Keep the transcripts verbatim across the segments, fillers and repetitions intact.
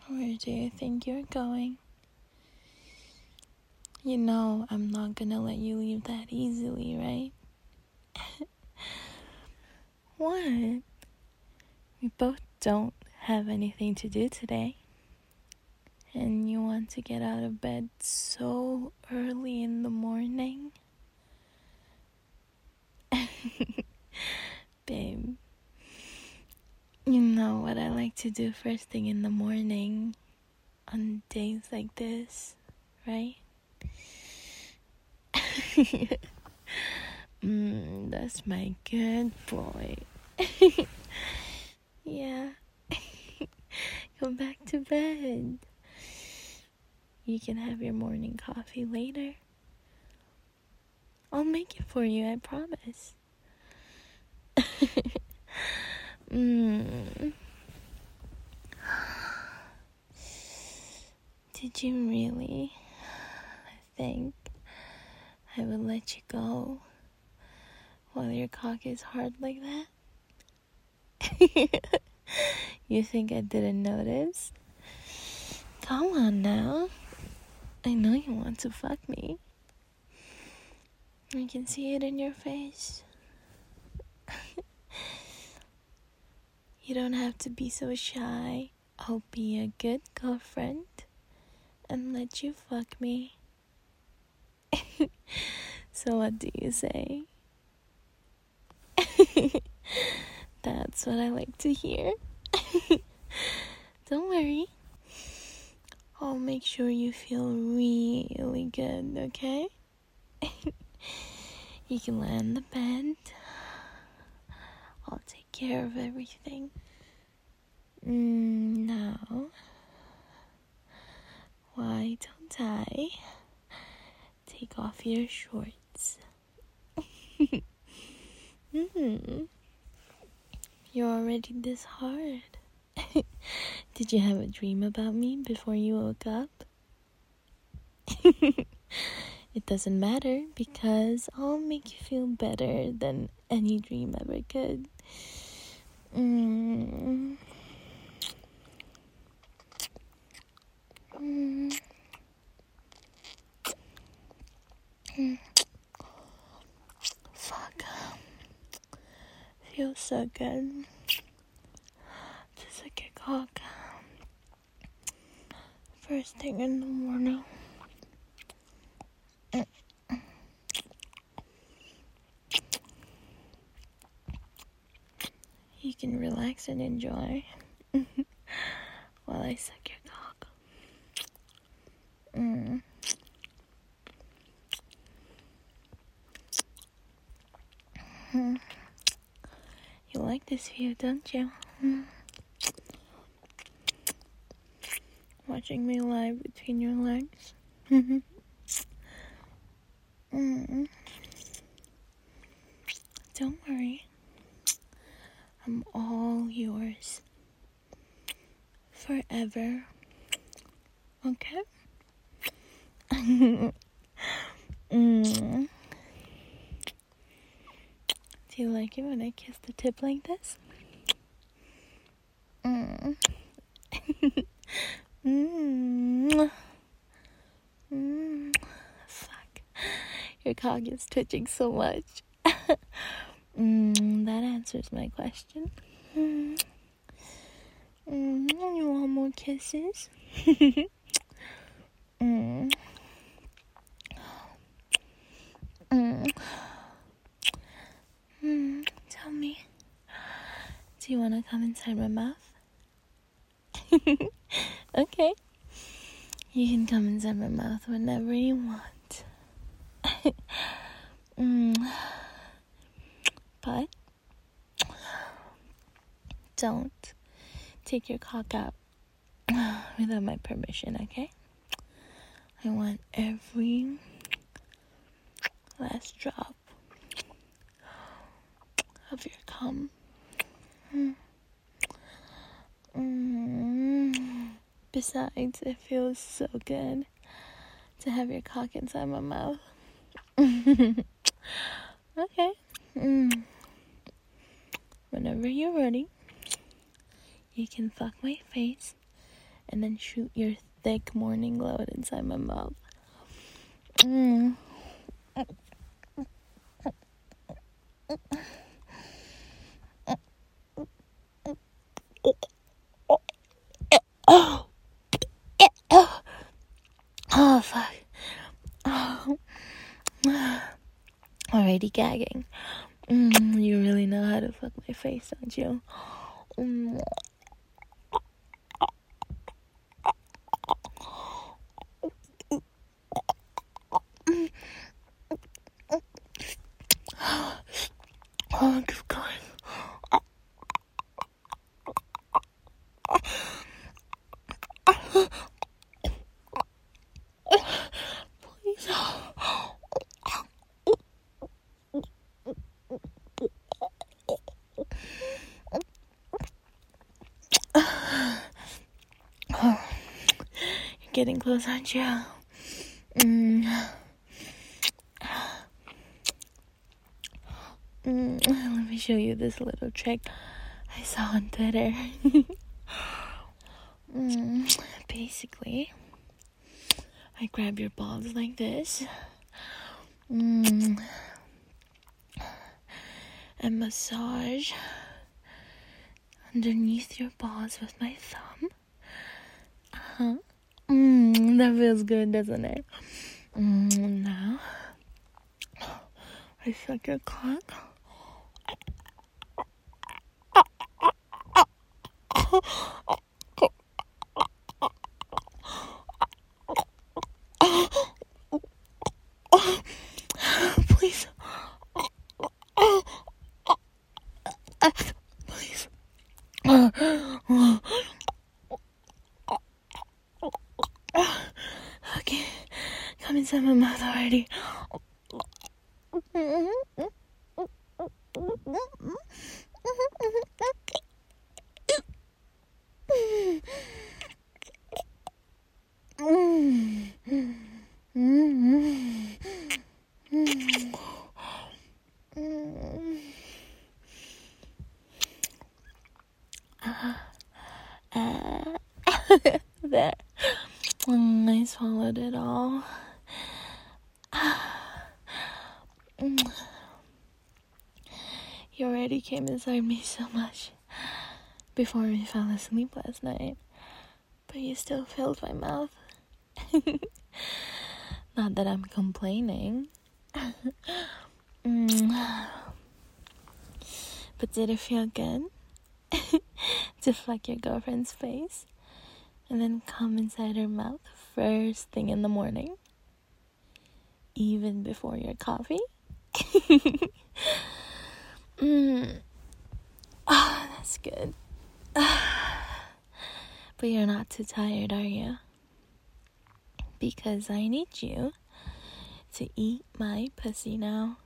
Where do you think you're going? You know I'm not gonna let you leave that easily, right? What? We both don't have anything to do today. And you want to get out of bed so early in the morning? Babe, you know what I like to do first thing in the morning on days like this, right? mm, that's my good boy. Yeah. Go back to bed. You can have your morning coffee later. I'll make it for you, I promise. mm. Did you really think I would let you go while your cock is hard like that? You think I didn't notice? Come on now. I know you want to fuck me. I can see it in your face. You don't have to be so shy. I'll be a good girlfriend and let you fuck me. So what do you say? That's what I like to hear. Don't worry. I'll make sure you feel really good, okay? You can lie on the bed. I'll take care of everything. Mm, now, why don't I take off your shorts? mm. You're already this hard. Did you have a dream about me before you woke up? It doesn't matter because I'll make you feel better than any dream ever could. Mm. Mm. Mm. Fuck. Feels so good. Just like a cock. First thing in the morning. You can relax and enjoy while I suck your cock. Mm. Mm. You like this view, don't you? Mm. Watching me lie between your legs. mm. Don't worry. I'm all yours. Forever. Okay? mm. Do you like it when I kiss the tip like this? Mm. mm. Mm. Fuck. Your cock is twitching so much. mm, that answers my question. Mm. Mm. You want more kisses? mm. Mm. Mm. Tell me, do you want to come inside my mouth? Okay. You can come inside my mouth whenever you want. mm. But don't take your cock out without my permission, okay? I want every last drop of your cum. Mm. Mm. Besides, it feels so good to have your cock inside my mouth. Okay. Mm. Whenever you're ready, you can fuck my face and then shoot your thick morning load inside my mouth. Mm. Oh, oh, oh, fuck. Oh. Already gagging. Mm, you really know how to fuck my face, don't you? Mm. Oh, keep going. Please. Oh, you're getting close, aren't you? Mm. Mm. Let me show you this little trick I saw on Twitter. mm. Basically, I grab your balls like this mm. and massage underneath your balls with my thumb. Uh-huh. Mm, that feels good, doesn't it? Mm, now, I suck your cock. Please. Please. Okay, come inside my mouth already. There. Mm, I swallowed it all. You already came inside me so much before we fell asleep last night, but you still filled my mouth. Not that I'm complaining. mm. But did it feel good to fuck your girlfriend's face and then come inside her mouth first thing in the morning, even before your coffee? mm. Oh, that's good. But you're not too tired, are you? Because I need you to eat my pussy now.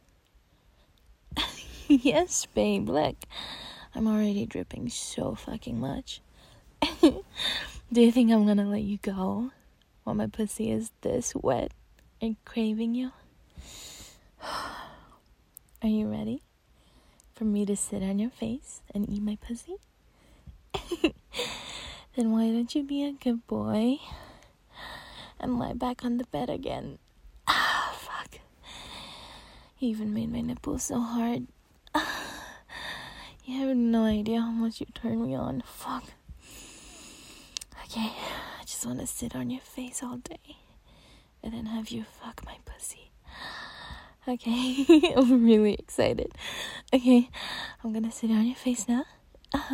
Yes, babe, look. I'm already dripping so fucking much. Do you think I'm gonna let you go while my pussy is this wet and craving you? Are you ready for me to sit on your face and eat my pussy? Then why don't you be a good boy and lie back on the bed again? Ah, fuck. You even made my nipples so hard. You have no idea how much you turn me on. Fuck. Okay, I just want to sit on your face all day and then have you fuck my pussy. Okay, I'm really excited. Okay, I'm gonna sit on your face now. Uh-huh.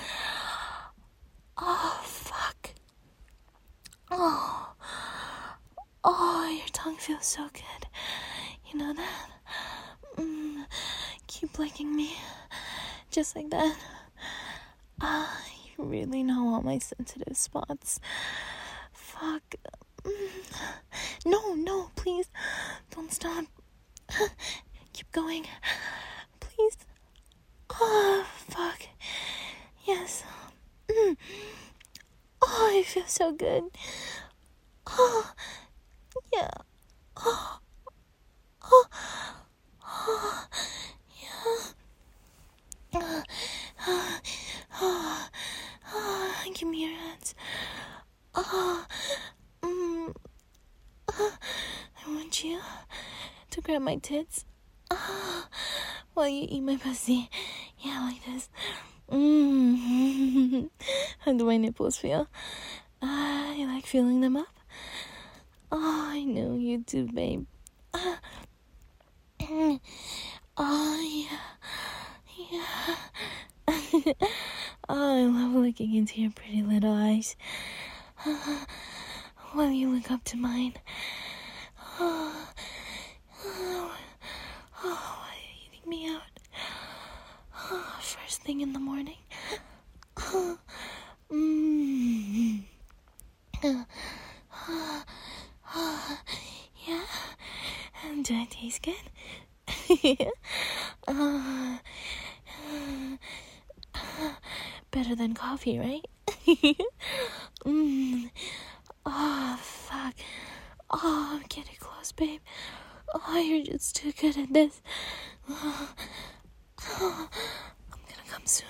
Oh, fuck. Oh. Oh, your tongue feels so good. You know that? Mm, keep licking me. Just like that. Ah, you really know all my sensitive spots. Fuck. Mm. No, no, please. Don't stop. Keep going. Please. Oh, fuck. Yes. Mm. Oh, I feel so good. Oh, yeah. Oh, oh, oh, yeah. Oh, oh, oh, give me your hands. Oh, mm, I want you to grab my tits oh, while you eat my pussy. Yeah, like this. Mm. How do my nipples feel? Ah, uh, you like feeling them up? Oh, I know you do, babe. Uh, oh, yeah. Yeah. Oh, I love looking into your pretty little eyes. Uh, while you look up to mine. Oh, oh, oh, why are you eating me out? Oh, first thing in the morning. Oh, mm. Uh, uh, uh, yeah. And do I taste good? uh, uh, better than coffee, right? mm. Oh, fuck. Oh, I'm getting close, babe. Oh, you're just too good at this. Oh, oh, I'm gonna come soon.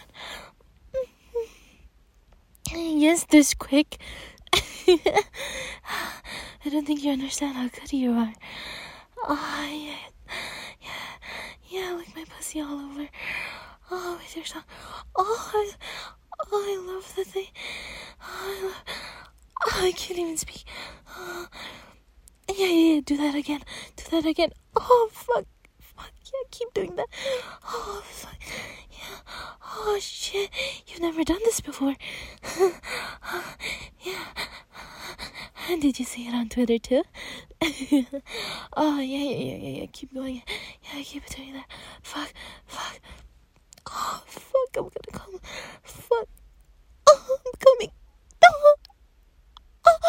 Yes, this quick. I don't think you understand how good you are. Oh, yeah. Yeah, yeah, lick my pussy all over. Oh, with your tongue. Oh, I, oh, I love the thing. Oh, I love, oh, I can't even speak. Oh, yeah, yeah, yeah, do that again. Do that again. Oh, fuck. Fuck, yeah, keep doing that. Oh, fuck. Yeah. Oh, shit. You've never done this before. Yeah. And did you see it on Twitter, too? Oh, yeah, yeah, yeah, yeah, yeah. Keep going. Yeah, keep doing that. Fuck. Fuck. Oh, fuck. I'm gonna come. Fuck. Oh, I'm coming. Oh. Oh.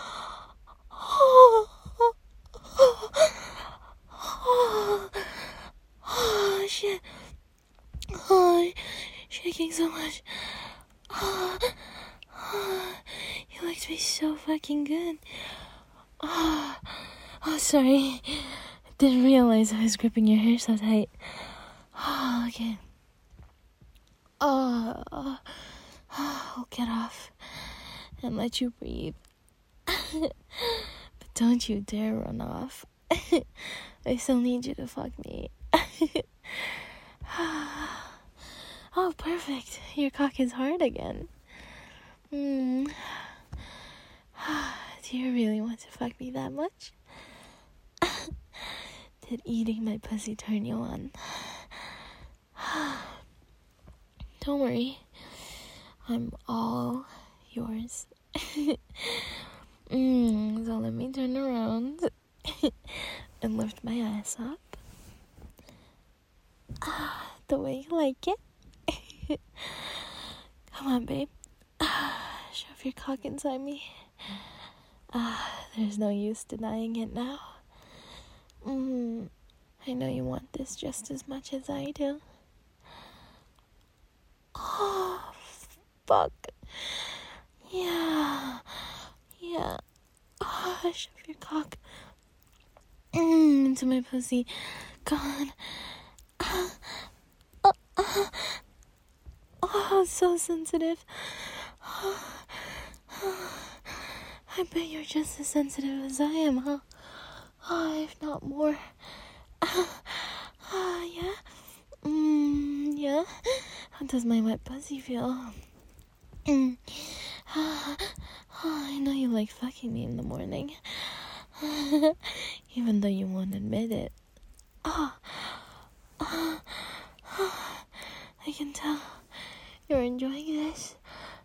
Oh. Oh. Oh. Oh, shit. Oh, I'm shaking so much. Oh. Oh. You licked me so fucking good. Oh. Oh, sorry. Didn't realize I was gripping your hair so tight. Oh, okay. Oh, oh, I'll get off and let you breathe. But don't you dare run off. I still need you to fuck me. Oh, perfect. Your cock is hard again. Mm. Do you really want to fuck me that much? Did eating my pussy turn you on? Don't worry. I'm all yours. mm, so let me turn around and lift my ass up. Ah, the way you like it. Come on, babe. Ah, shove your cock inside me. Ah, there's no use denying it now. Mm, I know you want this just as much as I do. Oh, fuck. Yeah. Yeah. Oh, shove your cock mm, into my pussy. Go on. Uh, uh, uh. Oh, it's so sensitive. Oh, oh. I bet you're just as sensitive as I am, huh? Oh, if not more. Ah, uh, uh, yeah? Mm, yeah? How does my wet pussy feel? Mm. Uh, oh, I know you like fucking me in the morning. Even though you won't admit it. Oh, oh, oh, I can tell you're enjoying this.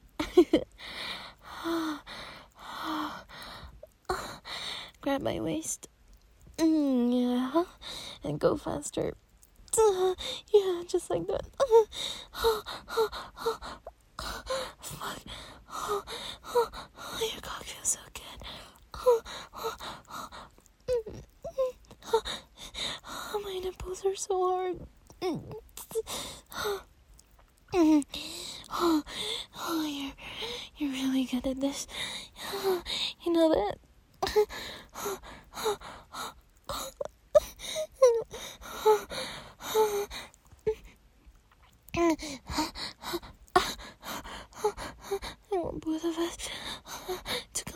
Oh, oh, oh. Grab my waist. Mm, yeah. And go faster. Uh, yeah, just like that. Uh, oh, oh, oh, oh, fuck. Oh, oh, oh, your cock feels so good. Oh, oh, oh, mm, mm, oh, oh, my nipples are so hard. Mm, oh, mm, oh, oh, you're, you're really good at this. Oh, you know that? Oh, oh, oh, oh. I want both of us to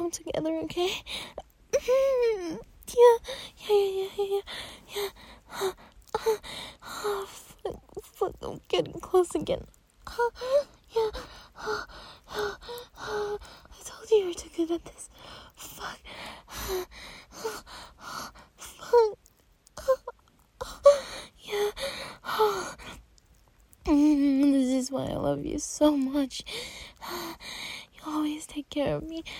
together, okay? Yeah, yeah, yeah, yeah, yeah, yeah. Uh, uh, oh, fuck, fuck, I'm getting close again. Uh, yeah. Uh, uh, uh, I told you you were too good at this. Fuck. Uh, uh, fuck. Yeah. Mm, this is why I love you so much. You always take care of me.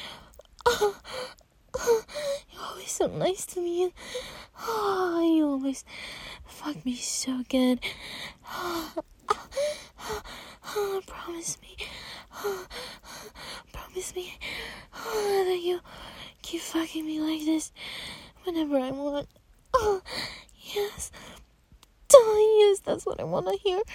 You're always so nice to me. You always fuck me so good. Promise me. Promise me that you keep fucking me like this whenever I want. Yes. Yes, that's what I want to hear.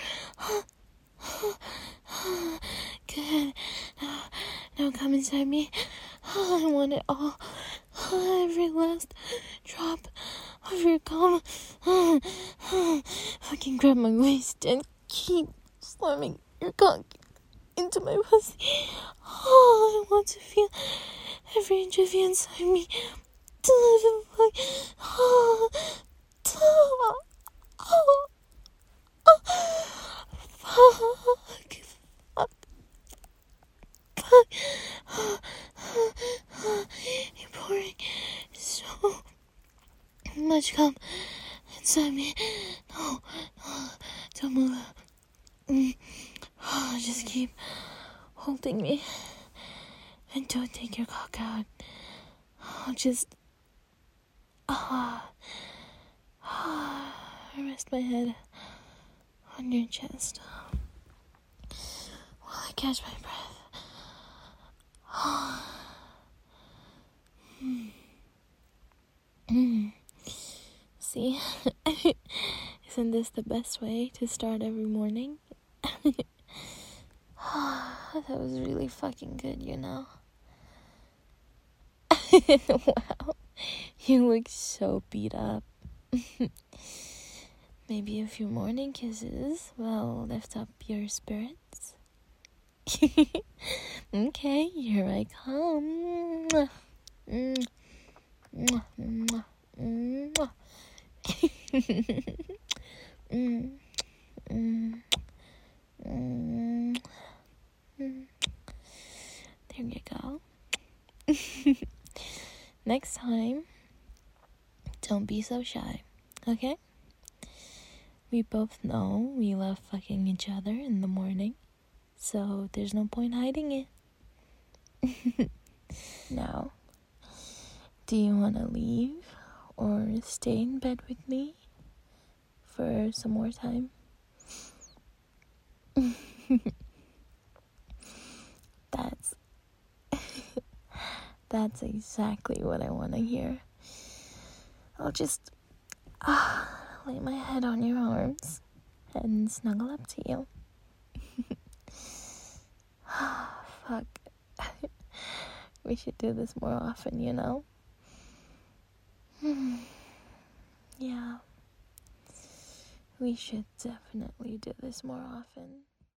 Good. Now, now come inside me. I want it all. Every last drop of your cum. Fucking grab my waist and keep slamming your cock into my pussy. Oh, I want to feel every inch of you inside me. Oh, oh, oh. Oh, oh, fuck, fuck, fuck. You're pouring so much cum inside me. No, no, don't move. Mm. Oh, just keep holding me and don't take your cock out. Oh, just ah, ah. Rest my head on your chest while I catch my breath. mm. Mm. See, isn't this the best way to start every morning? That was really fucking good, you know. Wow, you look so beat up. Maybe a few morning kisses will lift up your spirits. Okay, here I come. Mm. Mm. Mm. Mm. Mm. Mm. Mm. There you go. Next time, don't be so shy, okay? We both know we love fucking each other in the morning, so there's no point hiding it. Now, do you want to leave or stay in bed with me for some more time? That's that's exactly what I want to hear. I'll just uh, lay my head on your arms and snuggle up to you. Fuck. We should do this more often, you know? Yeah. We should definitely do this more often.